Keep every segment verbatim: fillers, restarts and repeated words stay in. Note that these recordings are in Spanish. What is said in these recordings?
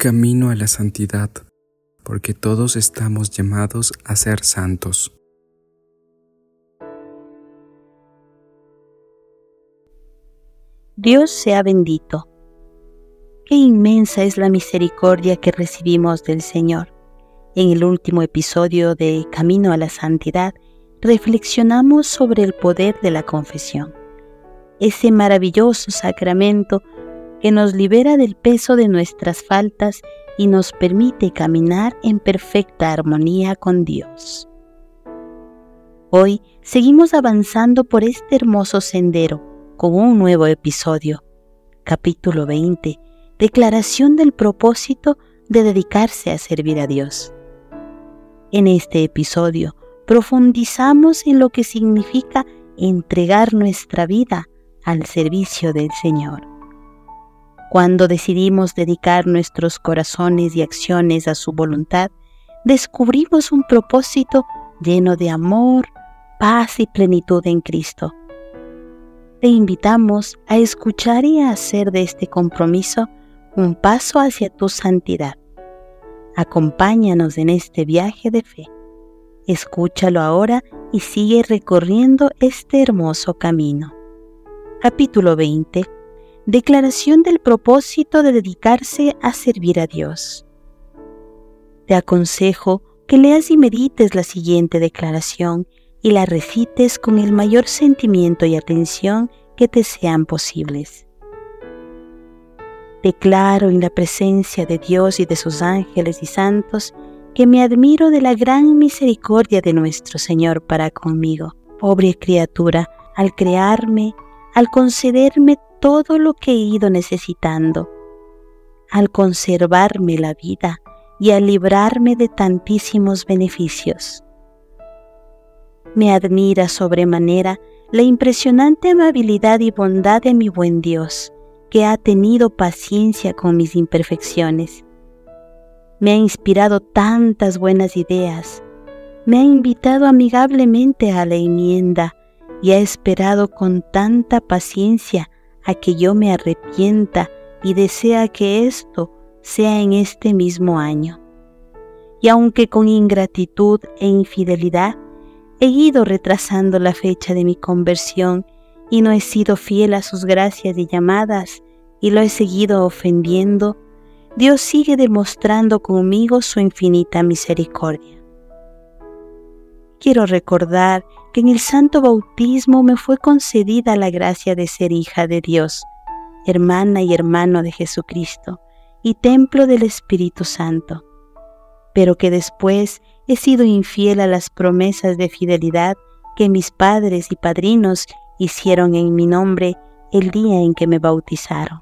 Camino a la santidad, porque todos estamos llamados a ser santos. Dios sea bendito. Qué inmensa es la misericordia que recibimos del Señor. En el último episodio de Camino a la Santidad, reflexionamos sobre el poder de la confesión, ese maravilloso sacramento que nos libera del peso de nuestras faltas y nos permite caminar en perfecta armonía con Dios. Hoy seguimos avanzando por este hermoso sendero con un nuevo episodio, capítulo veinte, declaración del propósito de dedicarse a servir a Dios. En este episodio profundizamos en lo que significa entregar nuestra vida al servicio del Señor. Cuando decidimos dedicar nuestros corazones y acciones a su voluntad, descubrimos un propósito lleno de amor, paz y plenitud en Cristo. Te invitamos a escuchar y a hacer de este compromiso un paso hacia tu santidad. Acompáñanos en este viaje de fe. Escúchalo ahora y sigue recorriendo este hermoso camino. Capítulo veinte. Declaración del propósito de dedicarse a servir a Dios. Te aconsejo que leas y medites la siguiente declaración y la recites con el mayor sentimiento y atención que te sean posibles. Declaro en la presencia de Dios y de sus ángeles y santos que me admiro de la gran misericordia de nuestro Señor para conmigo, pobre criatura, al crearme, al concederme todo lo que he ido necesitando, al conservarme la vida y al librarme de tantísimos beneficios. Me admira sobremanera la impresionante amabilidad y bondad de mi buen Dios, que ha tenido paciencia con mis imperfecciones. Me ha inspirado tantas buenas ideas, me ha invitado amigablemente a la enmienda y ha esperado con tanta paciencia a que yo me arrepienta y desea que esto sea en este mismo año. Y aunque con ingratitud e infidelidad he ido retrasando la fecha de mi conversión y no he sido fiel a sus gracias y llamadas y lo he seguido ofendiendo, Dios sigue demostrando conmigo su infinita misericordia. Quiero recordar que en el santo bautismo me fue concedida la gracia de ser hija de Dios, hermana y hermano de Jesucristo y templo del Espíritu Santo, pero que después he sido infiel a las promesas de fidelidad que mis padres y padrinos hicieron en mi nombre el día en que me bautizaron.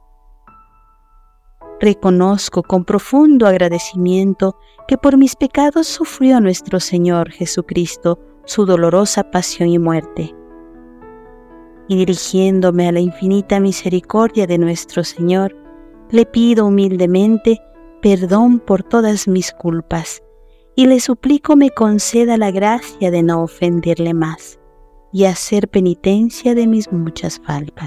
Reconozco con profundo agradecimiento que por mis pecados sufrió nuestro Señor Jesucristo su dolorosa pasión y muerte. Y dirigiéndome a la infinita misericordia de nuestro Señor, le pido humildemente perdón por todas mis culpas y le suplico me conceda la gracia de no ofenderle más y hacer penitencia de mis muchas faltas.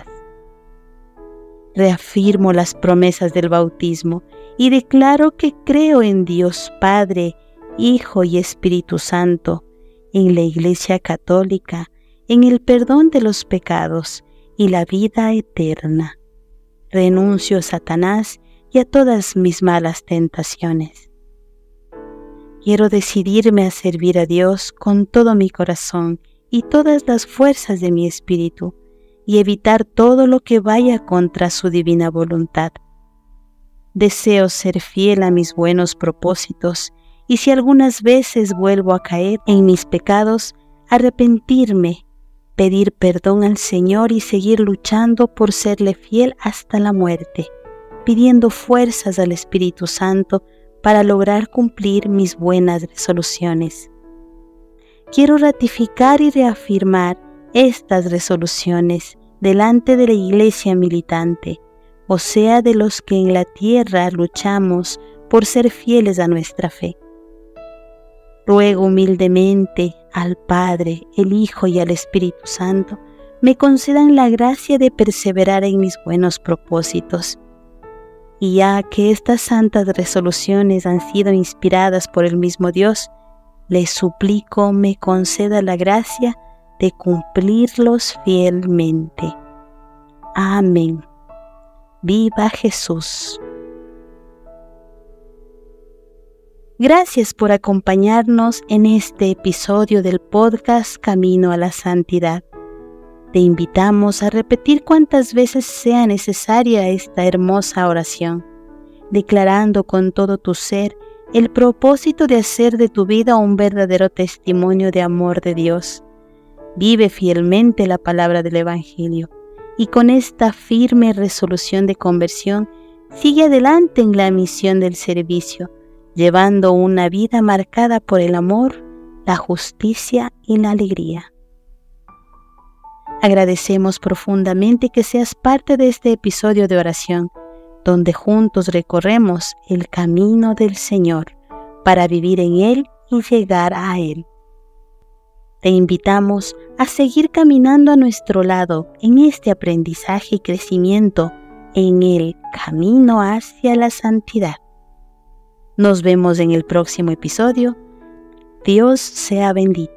Reafirmo las promesas del bautismo y declaro que creo en Dios Padre, Hijo y Espíritu Santo, en la Iglesia Católica, en el perdón de los pecados y la vida eterna. Renuncio a Satanás y a todas mis malas tentaciones. Quiero decidirme a servir a Dios con todo mi corazón y todas las fuerzas de mi espíritu, y evitar todo lo que vaya contra su divina voluntad. Deseo ser fiel a mis buenos propósitos, y si algunas veces vuelvo a caer en mis pecados, arrepentirme, pedir perdón al Señor y seguir luchando por serle fiel hasta la muerte, pidiendo fuerzas al Espíritu Santo para lograr cumplir mis buenas resoluciones. Quiero ratificar y reafirmar estas resoluciones delante de la Iglesia militante, o sea, de los que en la tierra luchamos por ser fieles a nuestra fe. Ruego humildemente al Padre, el Hijo y al Espíritu Santo me concedan la gracia de perseverar en mis buenos propósitos Y ya que estas santas resoluciones han sido inspiradas por el mismo Dios, le suplico me conceda la gracia de cumplirlos fielmente. Amén. Viva Jesús. Gracias por acompañarnos en este episodio del podcast Camino a la Santidad. Te invitamos a repetir cuantas veces sea necesaria esta hermosa oración, declarando con todo tu ser el propósito de hacer de tu vida un verdadero testimonio de amor de Dios. Vive fielmente la palabra del Evangelio y con esta firme resolución de conversión sigue adelante en la misión del servicio, llevando una vida marcada por el amor, la justicia y la alegría. Agradecemos profundamente que seas parte de este episodio de oración, donde juntos recorremos el camino del Señor para vivir en Él y llegar a Él. Te invitamos a seguir caminando a nuestro lado en este aprendizaje y crecimiento en el camino hacia la santidad. Nos vemos en el próximo episodio. Dios sea bendito.